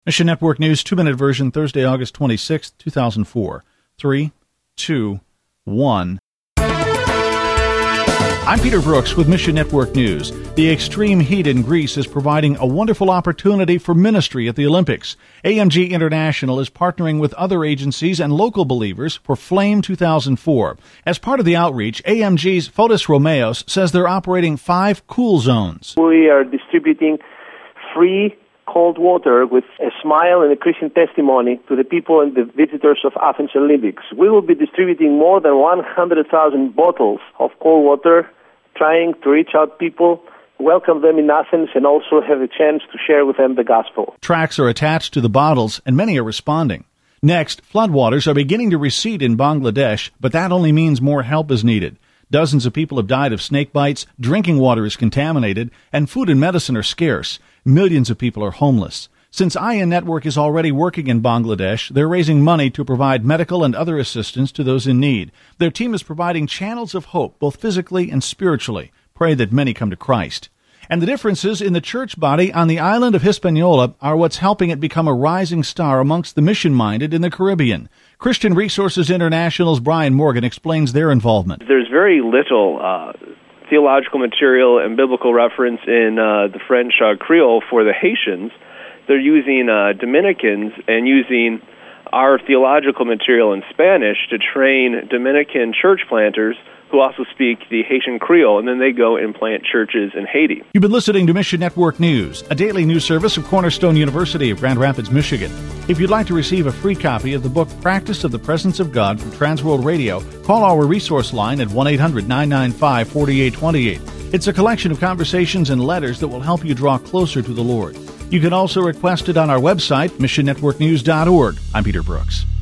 Mission Network News 2-minute version, Thursday, August 26, 2004. 3, 2, 1. I'm Peter Brooks with Mission Network News. The extreme heat in Greece is providing a wonderful opportunity for ministry at the Olympics. AMG International is partnering with other agencies and local believers for Flame 2004. As part of the outreach, AMG's Fotis Romeos says they're operating 5 cool zones. We are distributing free cold water with a smile and a Christian testimony to the people and the visitors of Athens Olympics. We will be distributing more than 100,000 bottles of cold water, trying to reach out people, welcome them in Athens, and also have a chance to share with them the gospel. Tracks are attached to the bottles, and many are responding. Next, floodwaters are beginning to recede in Bangladesh, but that only means more help is needed. Dozens of people have died of snake bites, drinking water is contaminated, and food and medicine are scarce. Millions of people are homeless. Since IN Network is already working in Bangladesh, they're raising money to provide medical and other assistance to those in need. Their team is providing channels of hope, both physically and spiritually. Pray that many come to Christ. And the differences in the church body on the island of Hispaniola are what's helping it become a rising star amongst the mission-minded in the Caribbean. Christian Resources International's Brian Morgan explains their involvement. There's very little theological material and biblical reference in the French Creole for the Haitians. They're using Dominicans and using our theological material in Spanish to train Dominican church planters who also speak the Haitian Creole, and then they go and plant churches in Haiti. You've been listening to Mission Network News, a daily news service of Cornerstone University of Grand Rapids, Michigan. If you'd like to receive a free copy of the book Practice of the Presence of God from Transworld Radio, call our resource line at 1-800-995-4828. It's a collection of conversations and letters that will help you draw closer to the Lord. You can also request it on our website, missionnetworknews.org. I'm Peter Brooks.